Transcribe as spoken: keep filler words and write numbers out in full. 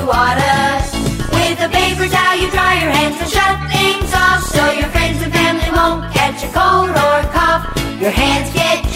water. With a paper towel you dry your hands and shut things off, so your friends and family won't catch a cold or cough. Your hands get